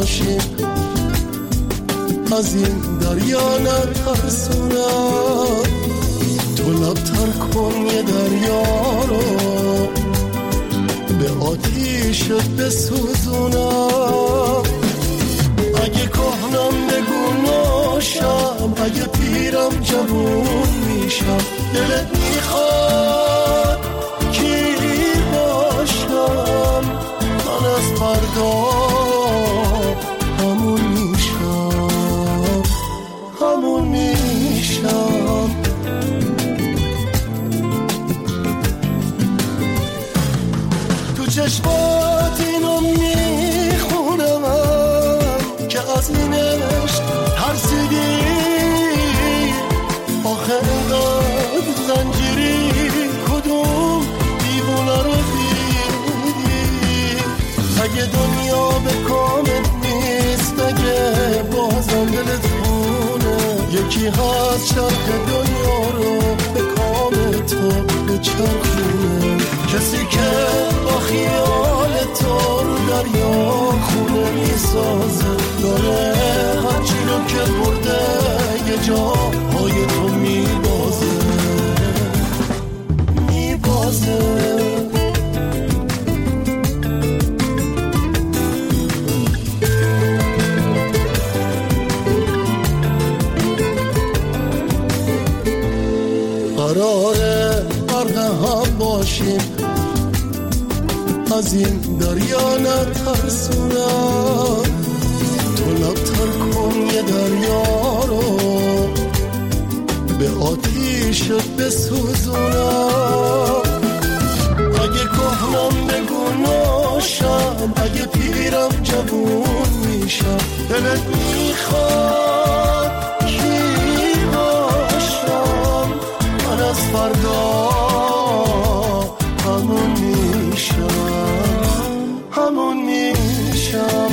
باشیم، از این دریا نترسونم. تو لبتر کن یه دریا رو، به آتیشت بسوزونم. اگه کهنم بگو ناشم، اگه پیرم جوون میشم. دلت میخواد کی باشم، من از فردا همون میشم، همون میشم. تو چشمات اینو میخونم که از این عشق ترسیدی. آخه اینقدر زنجیری کدوم دیوونه رو دیدی؟ اگه دنیا به کامت نیست، اگه بازم دلت خونه، یکی هست شرق دنیا رو به کام تو بچرخونه. کسی که با خیال تو رو دریا خونه میسازه، داره هرچی رو که برده یه جاهای تو میبازه، میبازه. قراره غرق هم باشیم، از این دریا نترسونم. تو لبتر کن یه دریا رو، به آتیشت بسوزونم. اگه کهنم بگو ناشم، اگه پیرم جوون میشم. دلت میخواد کی باشم، من از فردا همون میشم، همون میشم.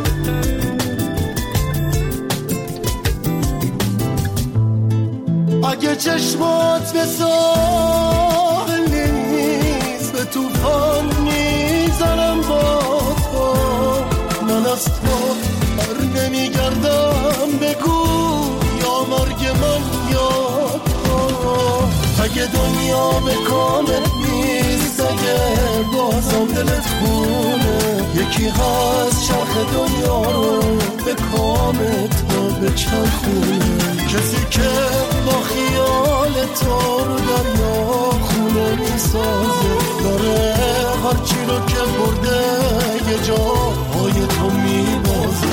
اگه چشمات به ساحل نیست، به توفان میزنم با تو. من از تو بر نمیگردم، بگو یا مرگ من یا تو. اگه دنیا به کامت نیست، اگه بازم دلت خونه، یکی هست شرق دنیا رو به کام تو بچرخونه. کسی که با خیال تو رو دریا خونه میسازه، داره هرچی رو که برده یه جاهای تو میبازه،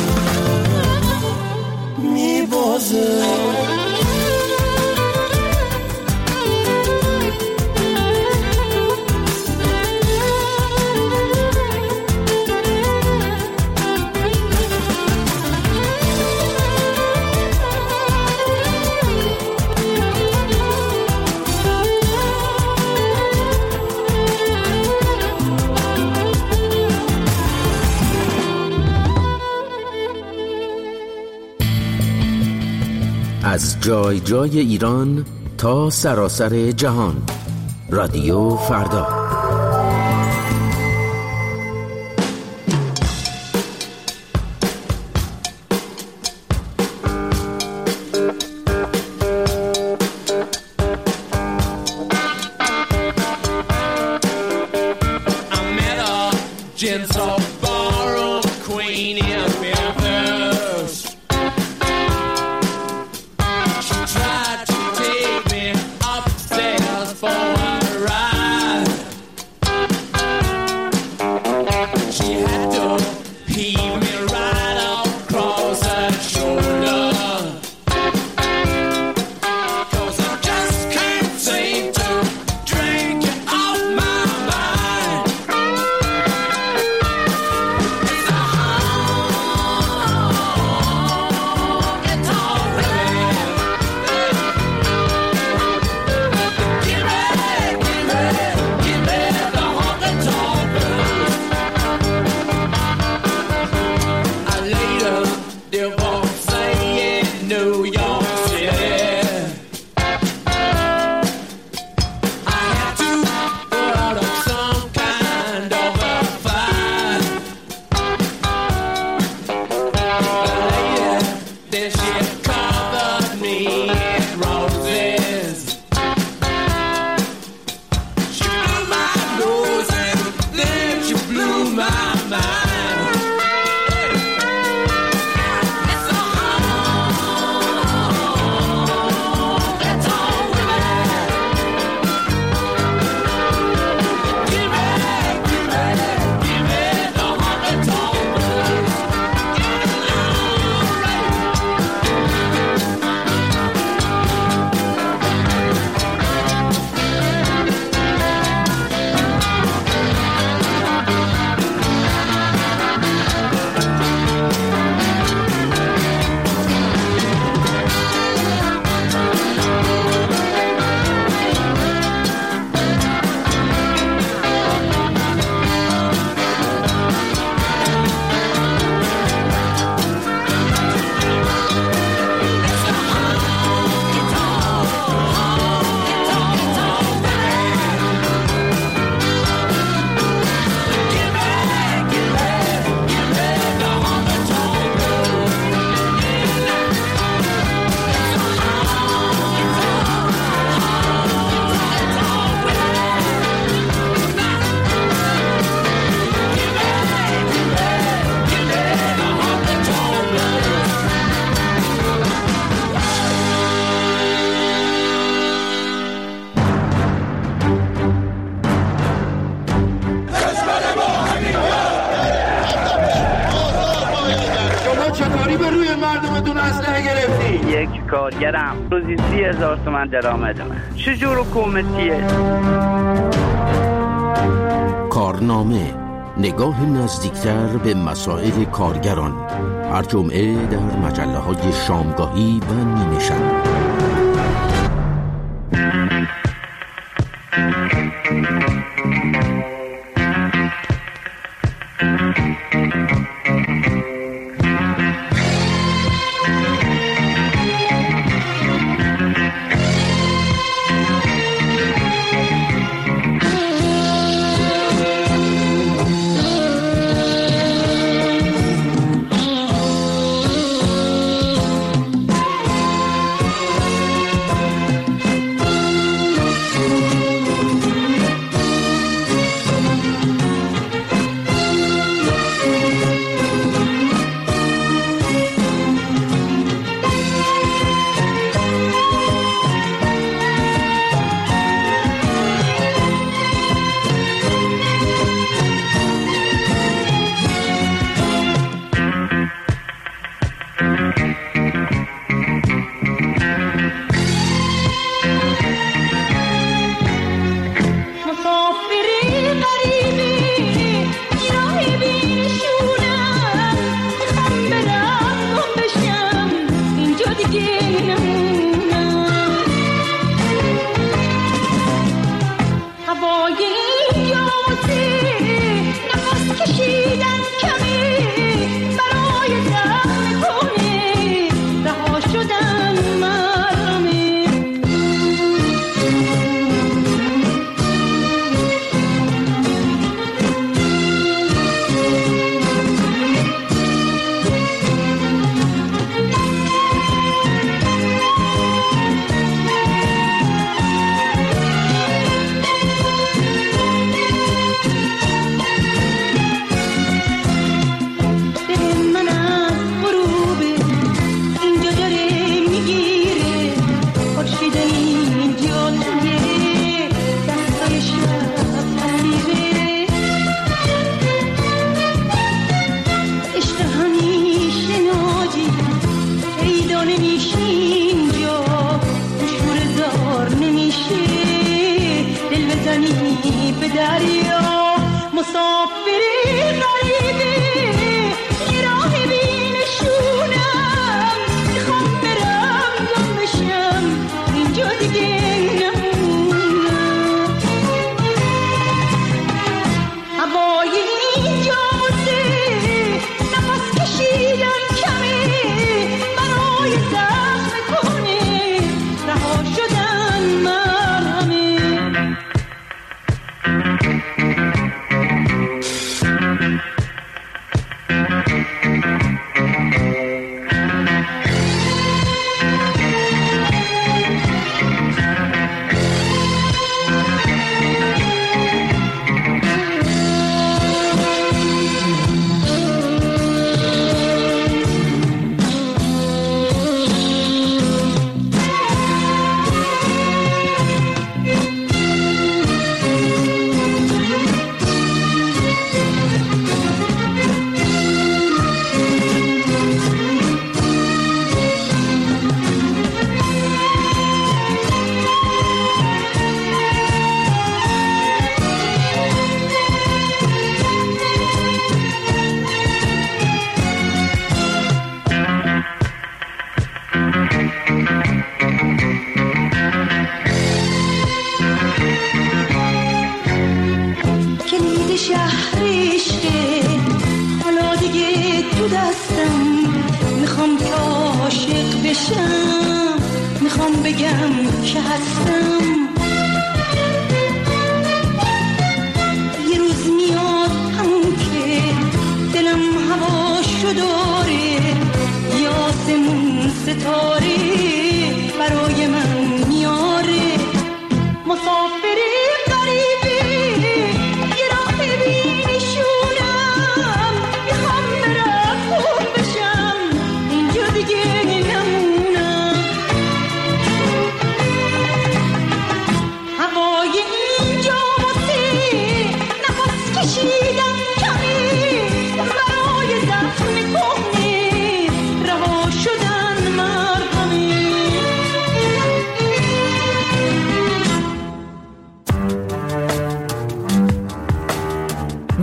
میبازه. از جای جای ایران تا سراسر جهان، رادیو فردا. اسلحه گرفتی؟ یک کارگرم روزی 30,000 تومان درآمدمه. چجور حکومتیه؟ کارنامه، نگاه نزدیکتر به مسائل کارگران، هر جمعه در مجله‌های شامگاهی و نیمه شب.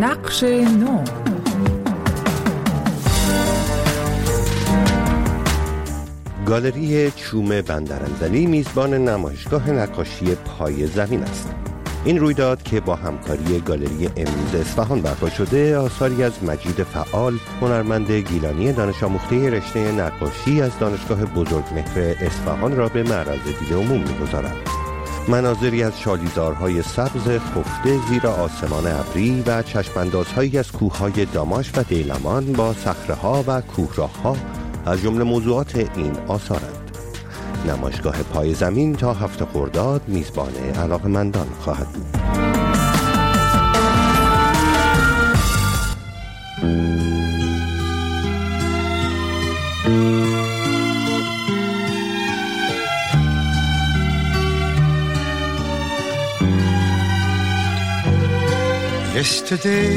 نقش نو. گالری چوم بندرانزلی میزبان نمایشگاه نقاشی پای زمین است. این رویداد که با همکاری گالری امروز اصفهان برپا شده، آثاری از مجید فعال، هنرمند گیلانی دانش آموخته رشته نقاشی از دانشگاه بزرگمهر اصفهان را به معرض دید عموم می‌گذارد. مناظری از شالیزارهای سبز خفته زیر آسمان ابری و چشماندازهایی از کوههای داماش و دیلمان با صخره‌ها و کوهراه‌ها از جمله موضوعات این آثارند. نمایشگاه پای زمین تا 7 خرداد میزبان علاقه‌مندان خواهد بود. Yesterday,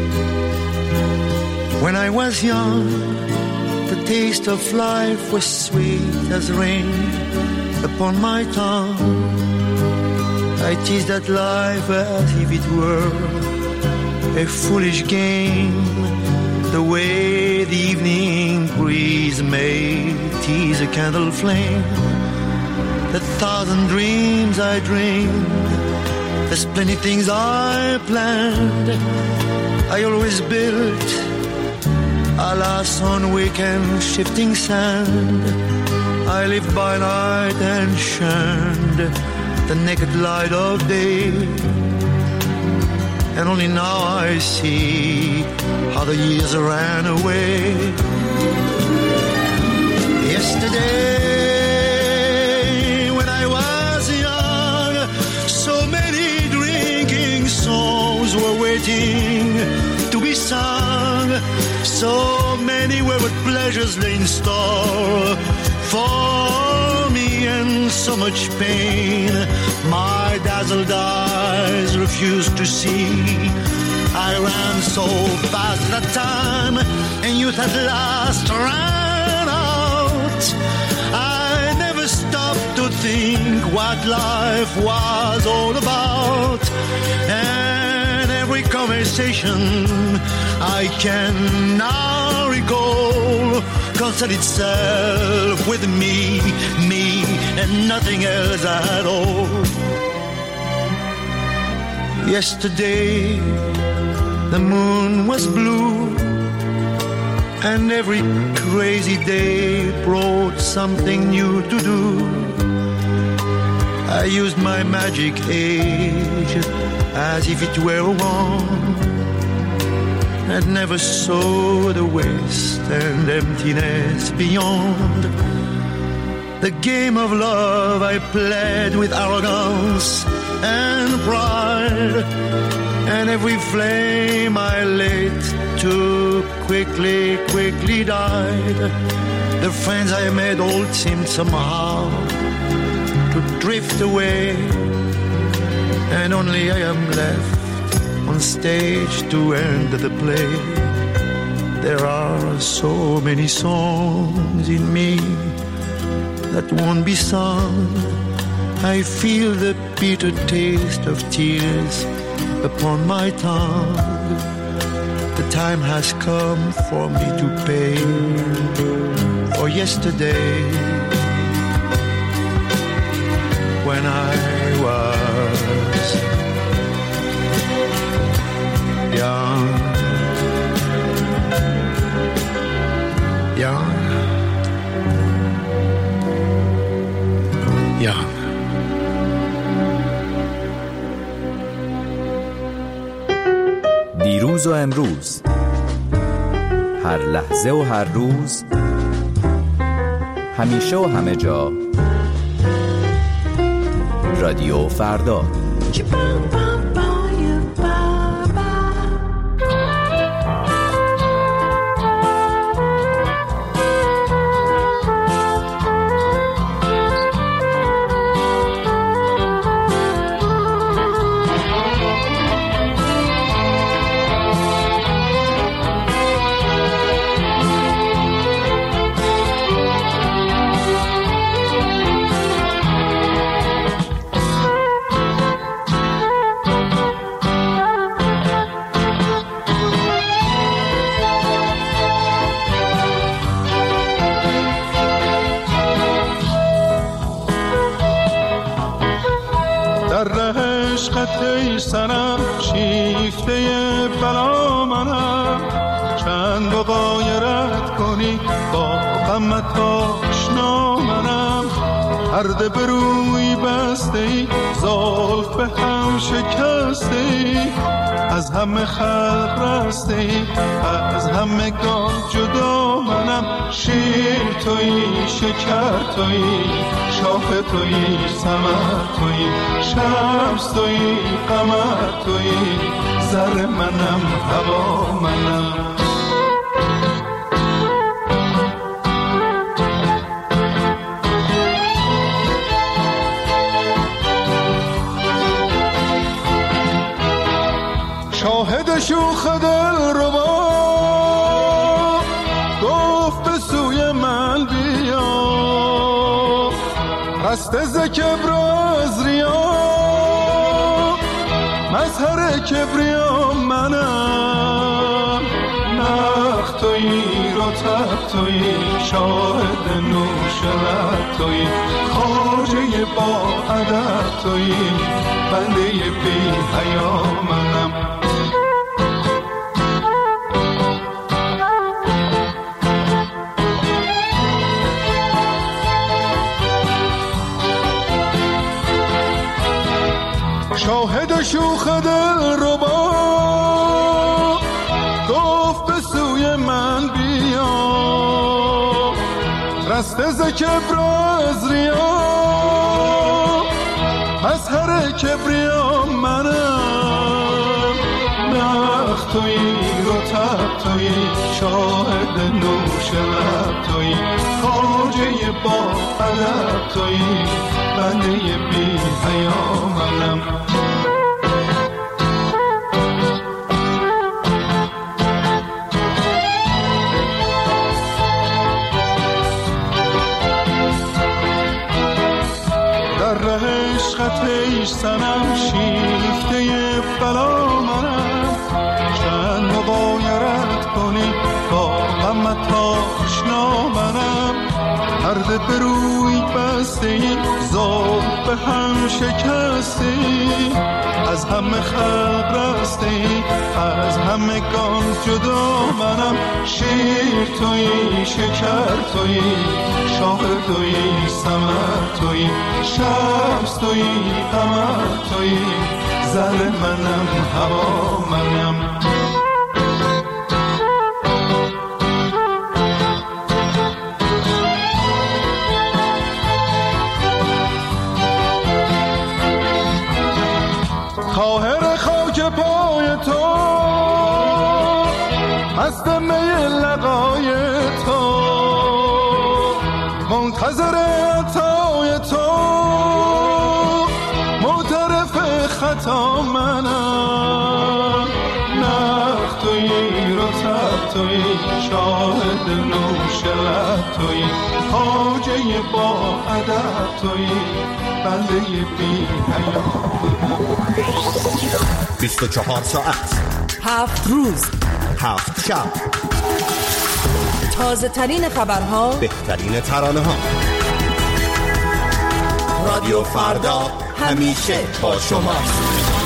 when I was young, the taste of life was sweet as rain upon my tongue. I teased at life as if it were a foolish game, the way the evening breeze may tease a candle flame. The thousand dreams I dreamed, there's plenty things I planned, I always built, alas on weekend shifting sand. I lived by night and shunned the naked light of day, and only now I see how the years ran away. Yesterday when I was young, so many drinking songs were waiting to be sung. So many wayward pleasures lay in store for me, and so much pain my dazzled eyes refused to see. I ran so fast that time, and youth at last ran out. I never stopped to think what life was all about, and every conversation I can now recall concerned itself with me, and nothing else at all. Yesterday, the moon was blue, and every crazy day brought something new to do. I used my magic age as if it were a wand, and never saw the waste and emptiness beyond. The game of love I played with arrogance and pride, and every flame I lit too quickly died. The friends I made all seemed somehow to drift away, and only I am left on stage to end the play. There are so many songs in me that won't be sung. I feel the bitter taste of tears upon my tongue. The time has come for me to pay for yesterday, when I was young. دیروز و امروز، هر لحظه و هر روز، همیشه و همه جا، رادیو فردا. در ره عشقت ای صنم شیفته بلا منم، چند با غایرت کنی با غمت آشنا منم. پرده به روی بسته ای زلف به هم شکسته ای، از همه خلق رسته ای از همگان جدا منم. شیر تویی شکر تویی شاخ تویی ثمر تویی شمس تویی قمر تویی زر منم هوا منم. شاهد شوخ دل ربا گفت به سوی من بیا، رسته ز کبر از ریا مظهر کبریا منم. نخ تویی رطب تویی شاهد نوش لب تویی خواجه با ادب تویی بنده بی حیا منم. شاهد شوخ دل ربا گفت به سوی من بیا، رسته ز کبر از ریا مظهر کبریا منم. نخ تویی رطب تویی شاهد نوش لب تویی خواجه با ادب تویی بنده بی حیا منم. در ره عشقت ای صنم شیفته بلا منم، چند مغایرت کنی با غمت آشنا منم. پرده به روی بسته ای زلف به هم شکسته ای، از همه خلق رسته ای از همگان جدا منم. شیر تویی شکر تویی شاخ تویی ثمر تویی شمس تویی قمر تویی زر منم هوا منم. طاهر خاک پای تو هست می لقای تو، منتظر عطای تو معترف خطا منم. نخ تویی رطب تویی شاهد نوش لب تویی خواجه با ادب تویی بنده بی حیا. 24 ساعت 7 روز 7 شب، تازه ترین خبرها، بهترین ترانه ها. رادیو فردا همیشه با شماست.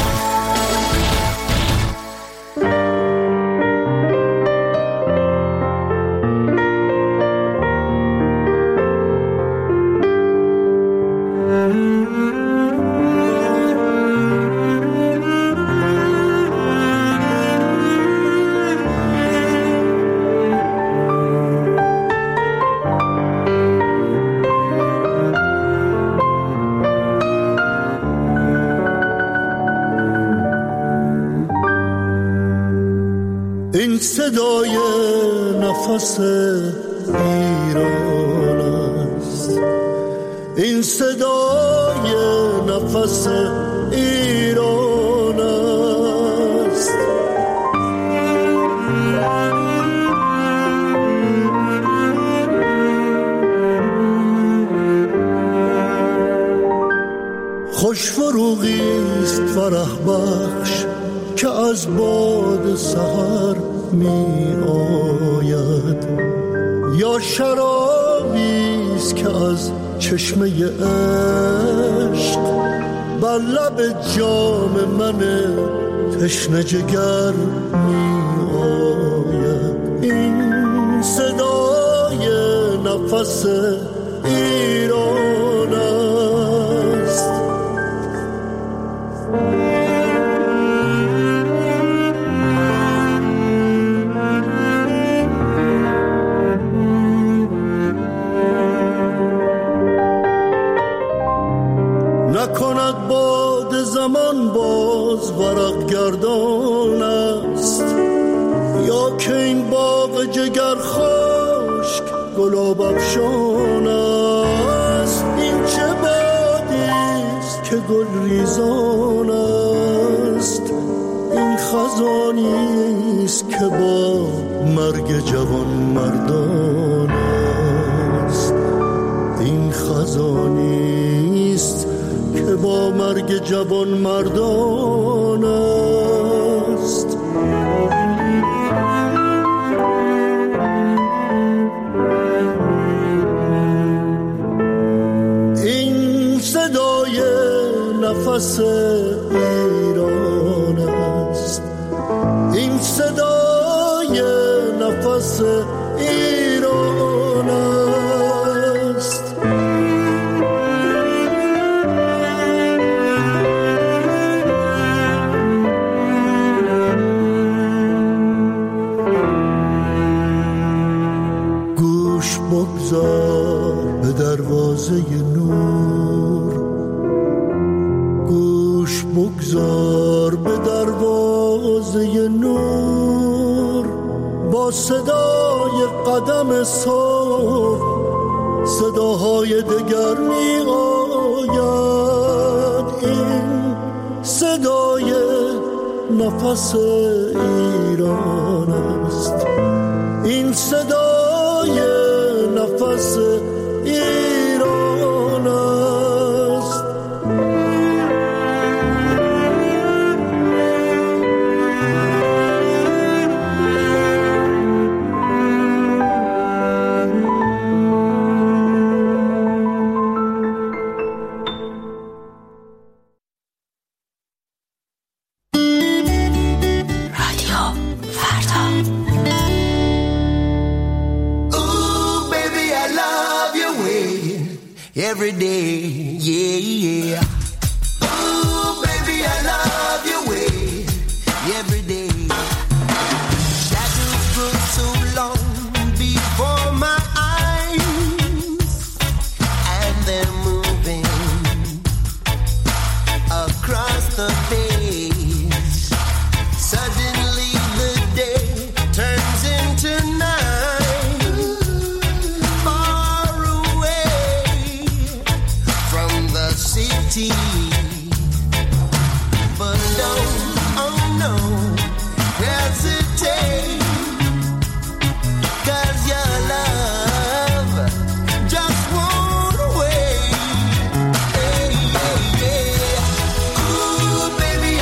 این صدای نفس ایران است، این صدای نفس ایران است. خوش فروغی است فرح بخش که از باد سحر می آید، یا شرابی است که از چشمه عشق بر لب جام من تشنه جگر می آید. این صدای نفس ایران است. نکند باد زمان باز ورق گردان است، یا که این باغ جگر خشک گلاب افشان است. این چه بادیست که گل ریزان است، این خزانیست که با مرگ جوان مردان است. این خزانیست که با مرگ جوان مردان است. این صدای نفس ایران است. این صدای نفس ایران است. گوش بگذار به دروازه نور، گوش بگذار به دروازه نور. با صدای قدم صبح صداهای دگر می آید. این صدای نفس ایران است. این صدای نفس ایران است. Every day, yeah, yeah. Ooh, baby, I love your way. Every day. Shadows grow so long before my eyes, and they're moving across the face. Suddenly the day turns into night. Far away from the city, but don't, oh no, hesitate, 'cause your love just won't wait. Hey, yeah, yeah. Ooh, baby,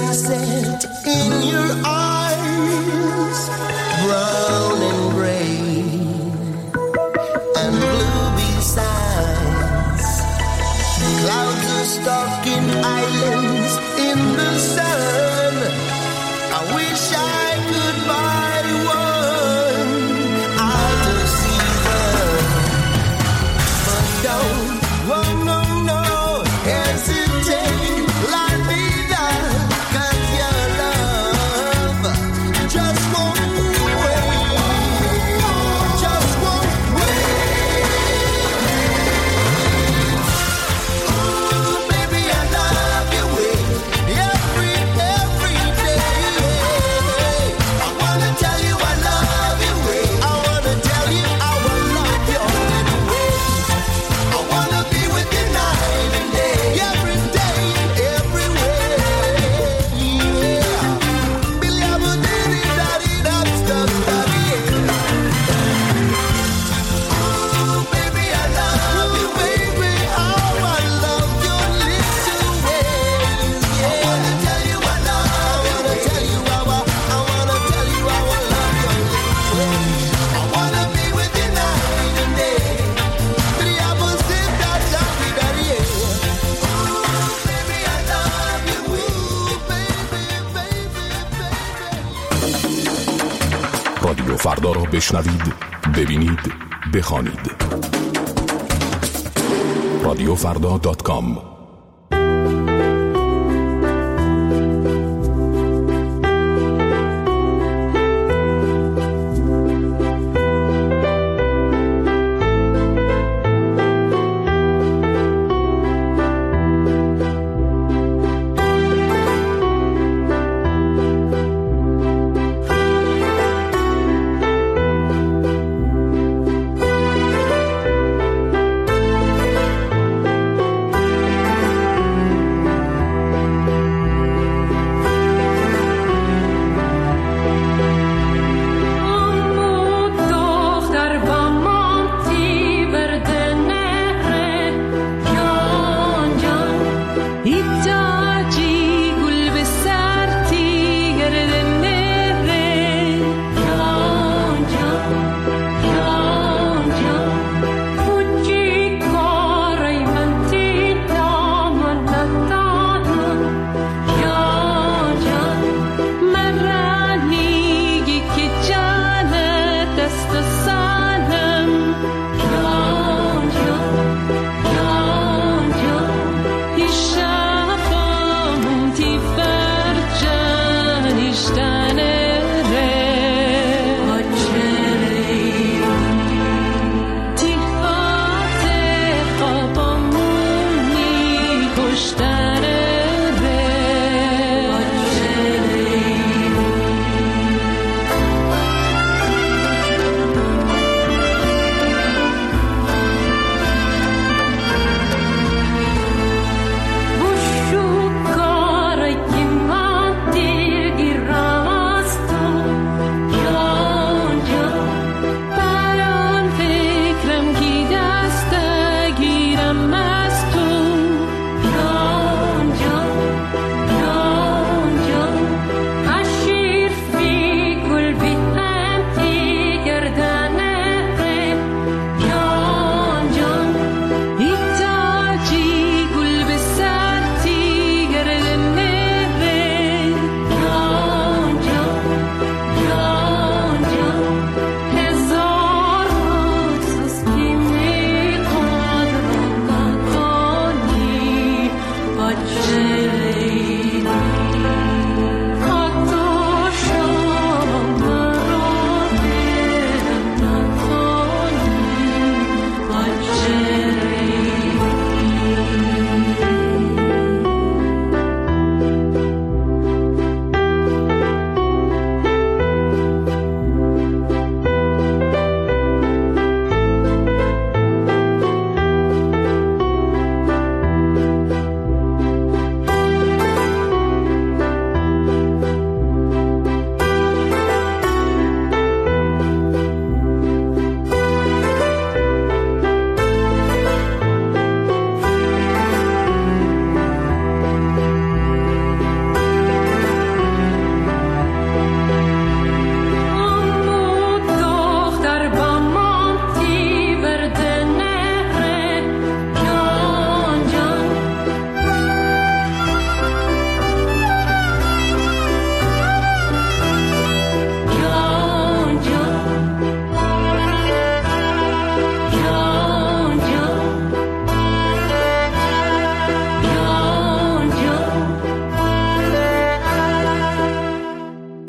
sunset in your eyes, brown and gray and blue besides. Clouds are stalking islands in the sun. I wish I could buy one out of season, but don't, oh no, no, hesitate, let me down, 'cause your love just won't wait, just won't wait. Ooh, baby, I love your way, every day. I wanna tell you I love your way, I wanna tell you how I love your little way. I wanna be with you night and day, every day, everywhere. Yeah. Billy, I'm a diddy, that's daddy. Ooh, baby, I love you, baby, how I love your little ways. Yeah. I wanna tell you I love you, I wanna tell you how I love your little ways. I wanna be with you night and day. Billy, I'm a daddy. Ooh, baby, I love you. Ooh, baby. رادیو فردا را بشنوید، ببینید، بخوانید. رادیوفردا.com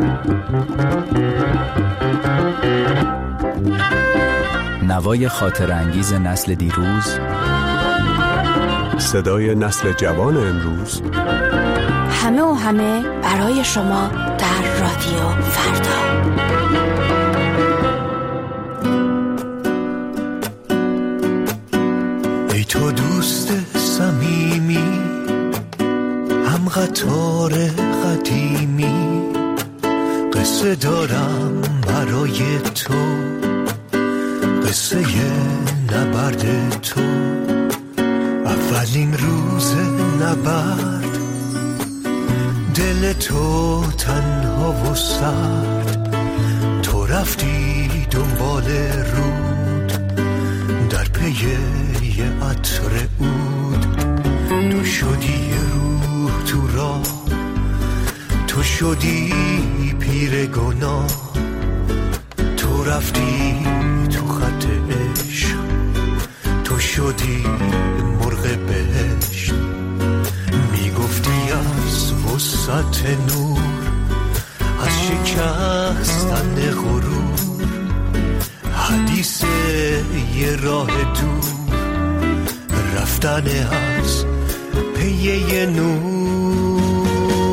نوای خاطر انگیز نسل دیروز، صدای نسل جوان امروز، همه و همه برای شما در رادیو فردا. ای تو دوست صمیمی، هم قطار قدیمی، قصه دارم برای تو، قصه نبرد تو. اولین روز نبرد، دل تو تنها و سرد، تو رفتی دنبال رود در پی یه عطر عود. تو شدی روح تو راه، تو شدی پیر گناه، تو رفتی تو خط عشق، تو شدی مرغ بهشت. میگفتی از وسعت نور، از شکستن غرور، حدیث یه راه دور، رفتن از پی یه نور.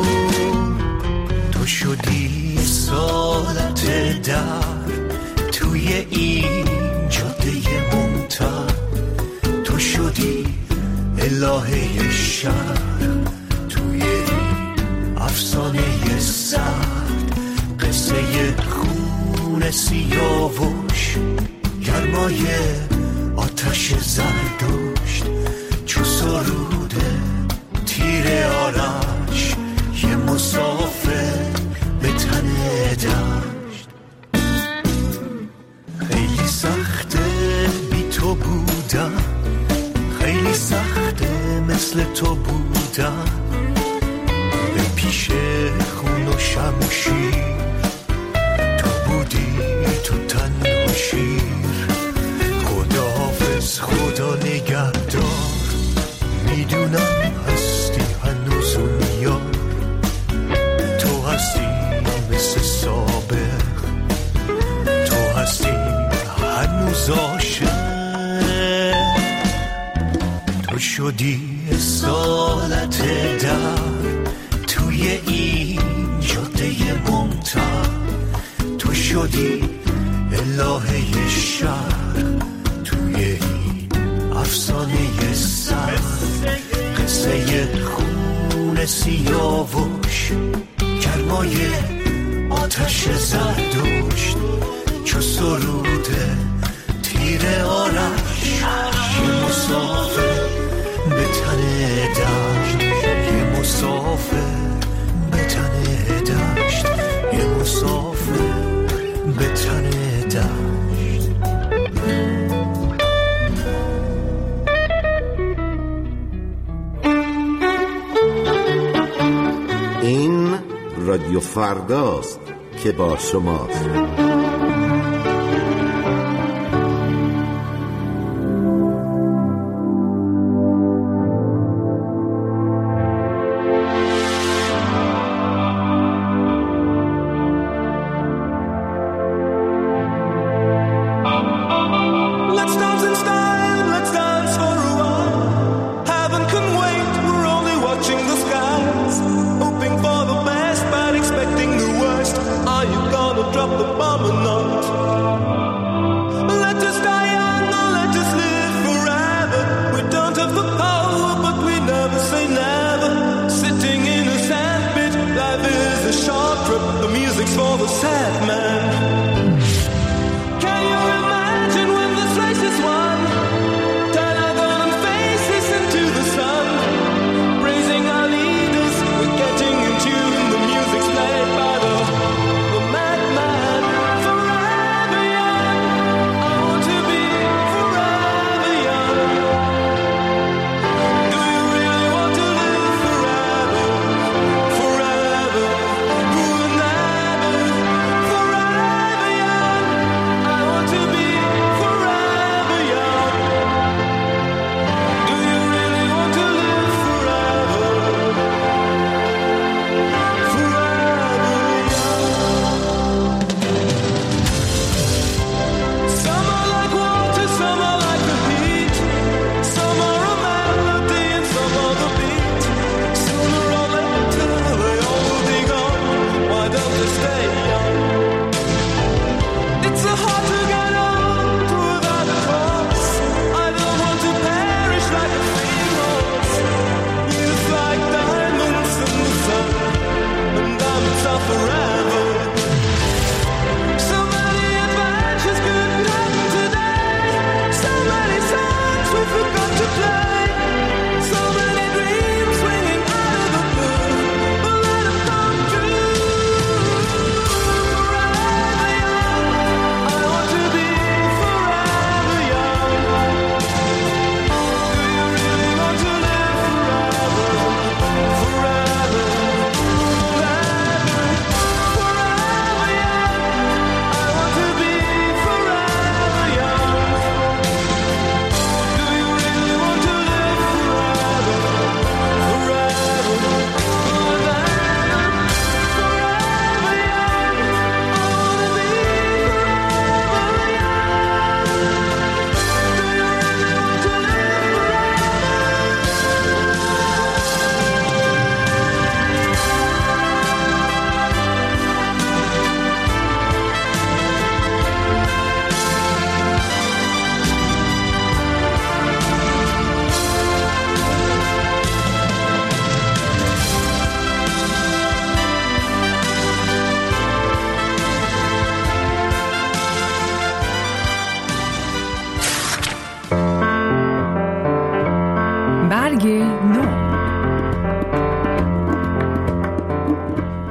تو شدی سالت در توی این جاده ممتد، تو شدی الهه شهر توی این افسانه سرد. قصه خون سیاوش، گرمای آتش زردشت، چو سروده تیر آرش، یه مسافر به تن دشت. خیلی سخته بی تو بودم، خیلی سخته مثل تو بودم، به پیش خون و شمشیر، تو بودی تو تن و شیر. خداحافظ خدا نگهدار، میدونم هستی هنوز اون یار، تو هستی مثل سابق، تو هستی هنوز عاشق. تو شدی سالت در توی این جاده ممتد، تو شدی الهه شهر توی این افسانه سر. قصه خون سیاوش، گرمای آتش زردشت، چو سروده تیر آرش، یه مسافر به تن دشت، یه مسافر به تن دشت، یه مسافر به تن دشت. این رادیو فرداست که با شماست.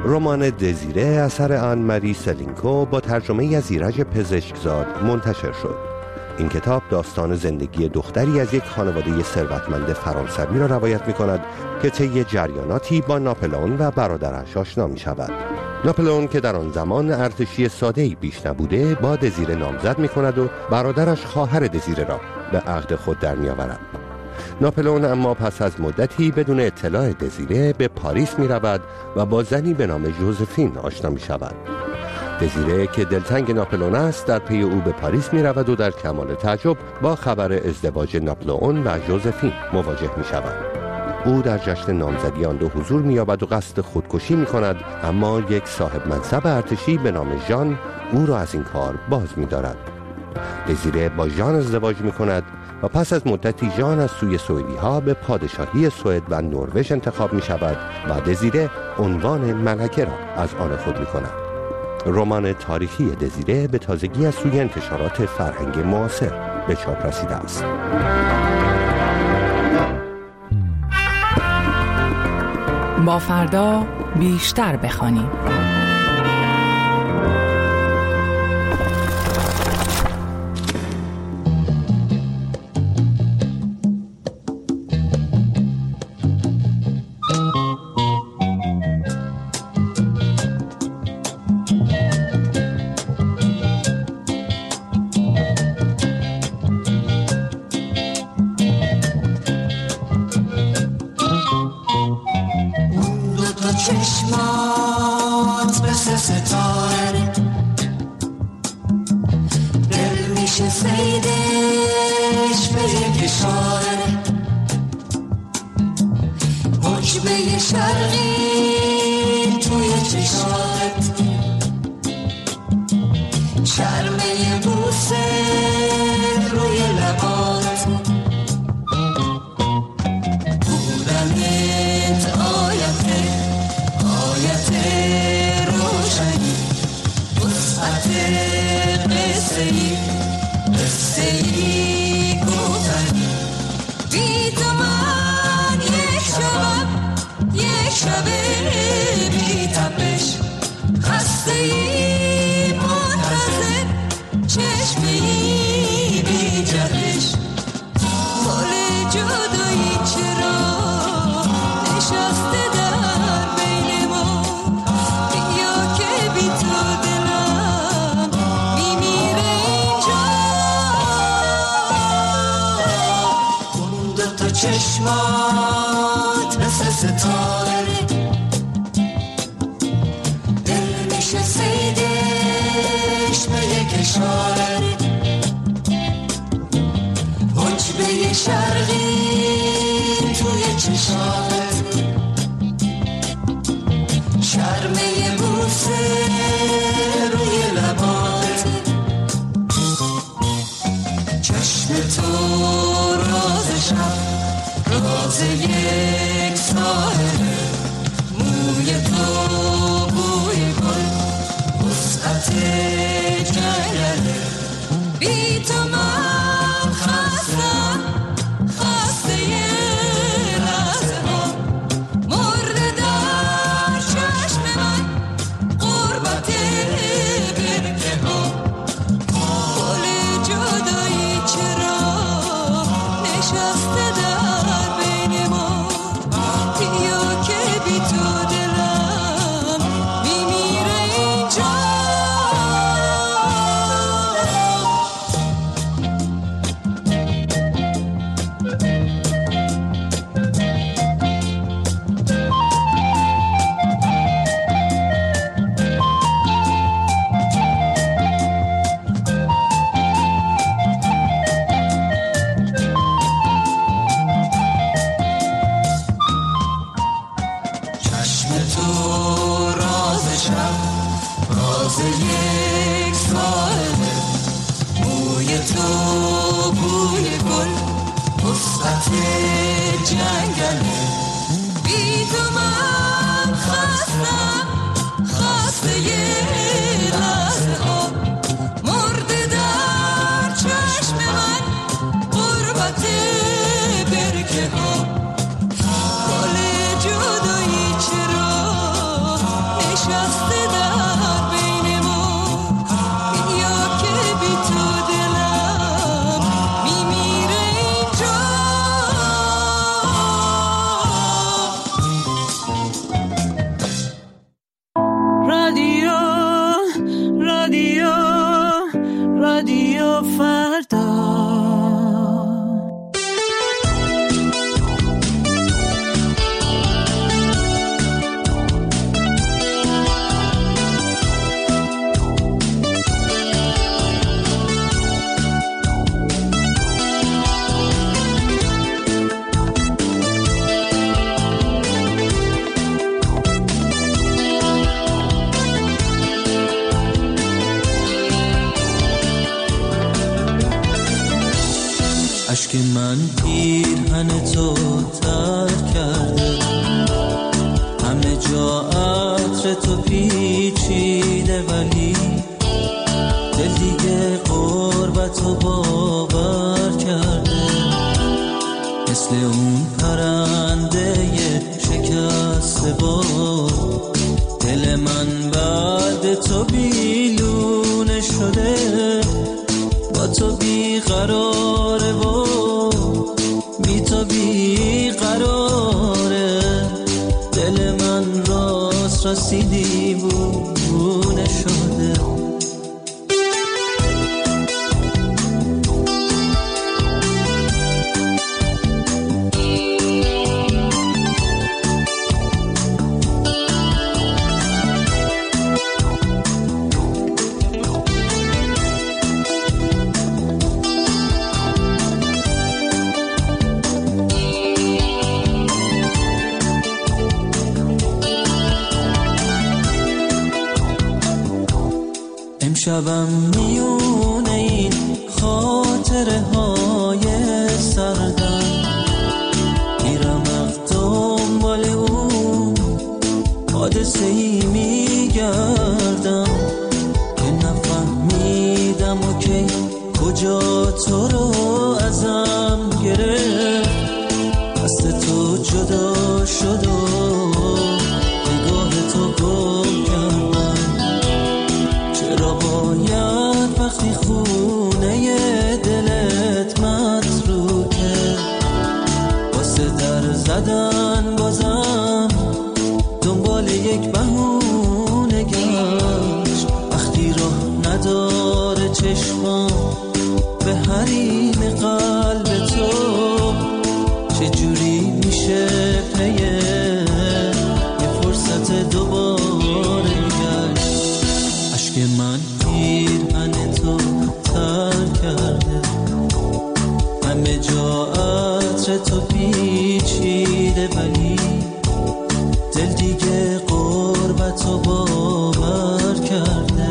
رمان دزیره اثر آن ماری سلینکو با ترجمه از ایرج پزشکزاد منتشر شد. این کتاب داستان زندگی دختری از یک خانواده ثروتمند فرانسوی را روایت می کند که طی جریاناتی با ناپلئون و برادرش آشنا می شود. ناپلئون که در آن زمان ارتشی ساده‌ای بیش نبوده با دزیره نامزد می کند و برادرش خواهر دزیره را به عقد خود در می آورد. ناپلئون اما پس از مدتی بدون اطلاع دزیره به پاریس می رود و با زنی به نام ژوزفین آشنا می شود. دزیره که دلتنگ ناپلئون است در پی او به پاریس می رود و در کمال تعجب با خبر ازدواج ناپلئون و ژوزفین مواجه می شود. او در جشن نامزدی آن دو حضور می یابد و قصد خودکشی می کند، اما یک صاحب منصب ارتشی به نام ژان او را از این کار باز می دارد. دزیره با ژان ازدواج می کند و پس از مدتی ژان از سوی سوئدی ها به پادشاهی سوئد و نروژ انتخاب می شود و دزیره عنوان ملکه را از آن خود می کند. رمان تاریخی دزیره به تازگی از سوی انتشارات فرهنگ معاصر به چاپ رسیده است. با فردا بیشتر بخوانیم. چشمات مثل ستاره دل میشه سیدش به یک اشاره حجبه شرقی توی چشمات شرمه بوسه روی لبات بودنت آیت روشنی وسعت قصه‌ای گفتنی بی تو من یک شب بی تپش خسته‌ای منتظر چشمه‌ای بی جهش مال جدایی چرا نشسته در بین ما بیا که بی تو دلم میمیره اینجا اون دوتا چشمات مثل ستاره دل میشه سیدش به یک اشاره حجبه شرقی توی چشمات شرمه بوسه روی لبات چشم تو راز شب راز یک ساحله موی تو بوی گل وسعت جنگله بی تو من خستم خسته لحظه ها مرده در چشم من غربت برکه ها گل جدایی چرا نشسته در بین ما بیا که بی تو دلم میمیره اینجا چشم تو راز شب راز یک ساحله موی تو بوی گل وسعت جنگله بی تو من خستم خسته لحظه ها مرده در چشم من غربت برکه ها گل جدایی چرا من پیرهن تو تر کرده، همه جا عطر تو پیچیده، ولی دل دیگه غربتو باور کرده. مثل اون پرنده شکسته باد، دل من بعد تو بیلونه شده، با تو بیقراره و بی تو بیقراره. دل من راست راستی دیوونه شده. شبم میونه این خاطره های سردم، میرم دنبال اون حادثه ای میگردم که نفهمیدم و که کجا تو رو ازم گرفت. دست تو جدا شد و نگاه تو گم کردم. چرا باید وقتی خونه دلت متروکه، واسه در زدن بازم دنبال یک بهونه گشت. وقتی راه نداره چشمام به حریم قلب تو، چجوری میشه پیه یه فرصت دوباره گشت. عشق من پیرهن تو تر کرده، همه جا عطر تو پیچیده، ولی دل دیگه غربتو باور کرده.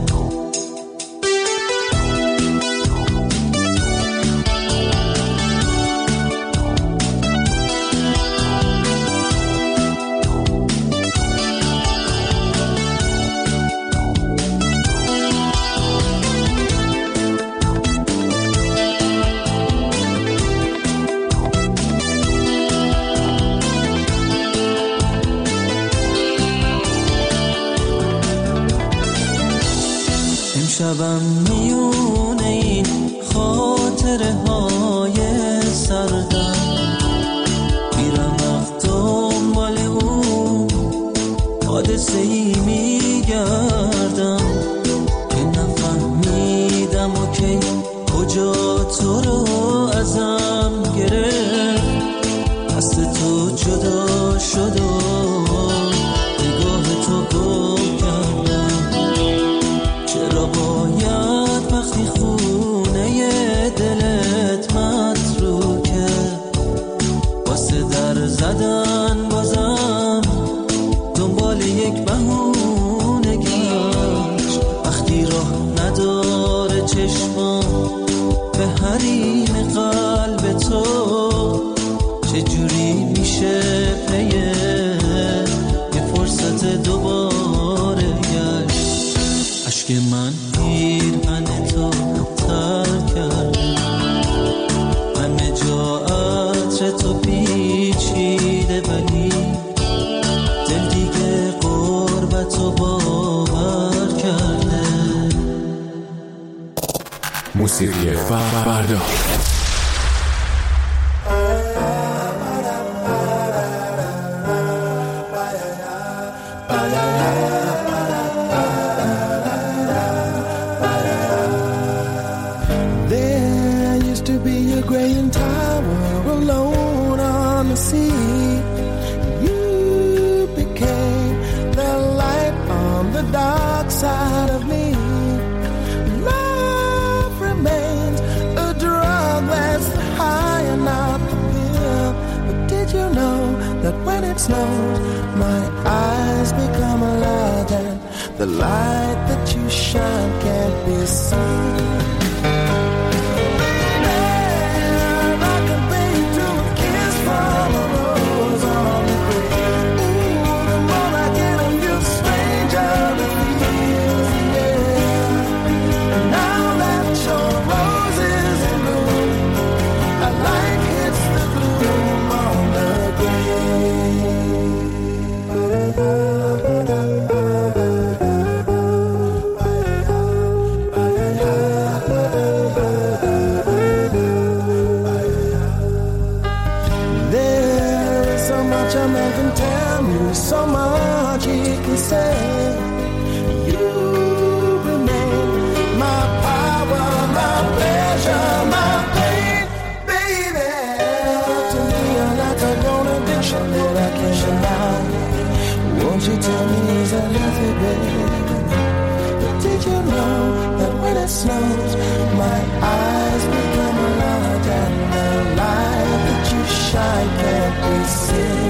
شبم میونه این خاطره های سردم، میرم دنبال اون حادثه ای میگردم که نفهمیدم و که کجا تو رو ازم گرفت. دست تو جدا شد و نگاه تو گم کردم. چرا باید وقتی خونه دلت متروکه، واسه در زدن بازم دنبال یک بهونه گشت. وقتی راه نداره چشمام به حریم قلب تو، چجوری میشه پیه یه فرصت دوباره گشت. عشق من پیرهن تو تر کرده، همه جا عطر تو پیچیده، ولی دل دیگه غربتو باور کرده. موسیقی فردا. Side of me, love remains a drug that's high and not the pill. But did you know that when it snows, my eyes become a light, and the light that you shine can't be seen? But did you know that when it snows, my eyes become large and the light that you shine can't be seen?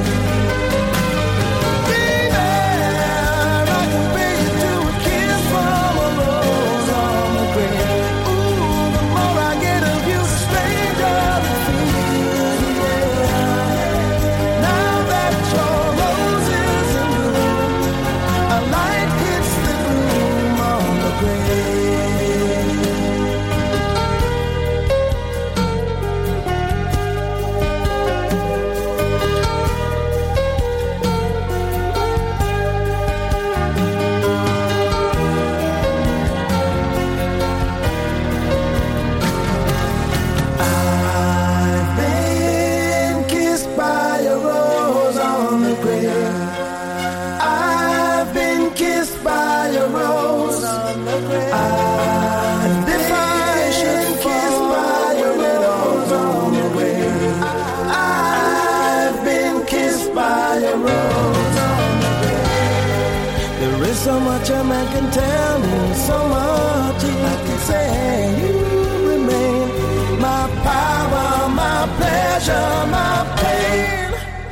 So much a man can tell me, so much he can say. You remain my power, my pleasure, my pain.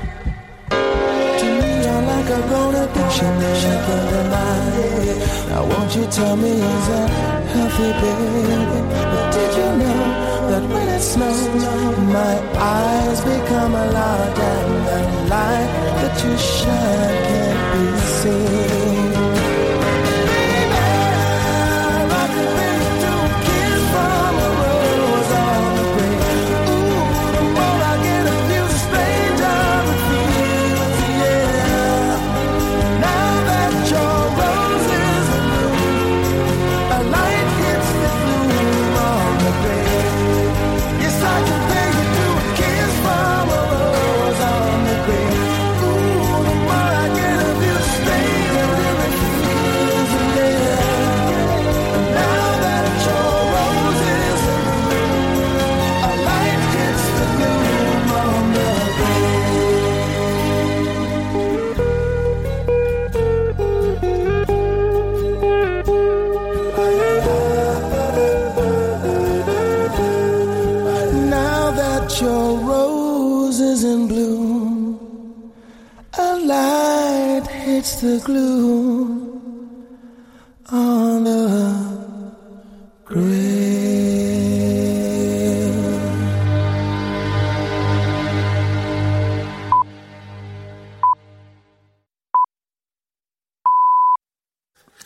To me, you're like a grown addiction that I can't deny. Now won't you tell me, is that healthy, baby? But did you know that when it snows, my eyes become a large and the light that you shine can't be seen? The gloom.